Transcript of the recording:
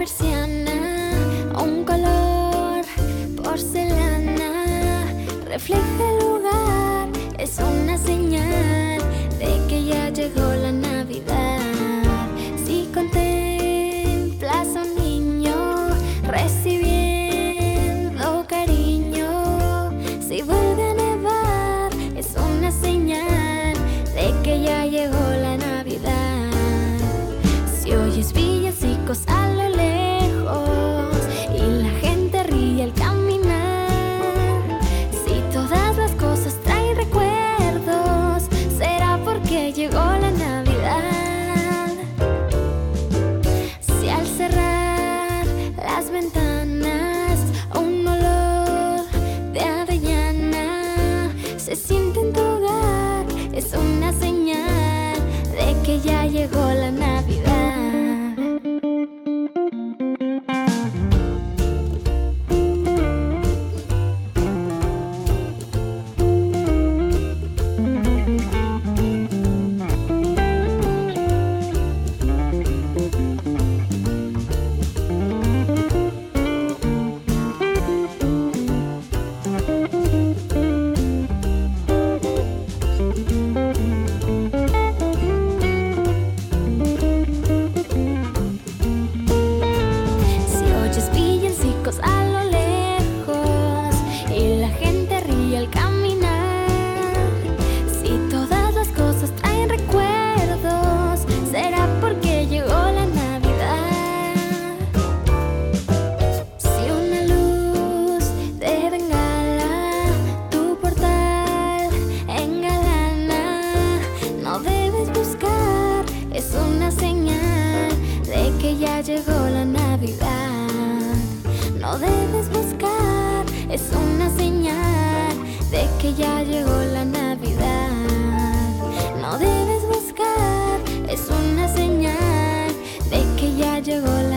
persiana, un color porcelana, refleja el lugar, es una señal de que ya llegó la Navidad. Si contemplas a un niño recibiendo cariño, si vuelve a nevar, es una señal de que ya llegó la Navidad. Si oyes villancicos a lo lejos y la gente ríe al caminar, si todas las cosas traen recuerdos, será porque llegó la Navidad. Si al cerrar las ventanas un olor de avellana se siente en tu hogar, es una señal de que ya llegó la Navidad. A lo lejos y la gente ríe al caminar, si todas las cosas traen recuerdos, será porque llegó la Navidad. Si una luz de bengala tu portal engalana, no debes buscar, es una señal de que ya llegó la Navidad. No debes buscar, es una señal de que ya llegó la Navidad. No debes buscar, es una señal de que ya llegó la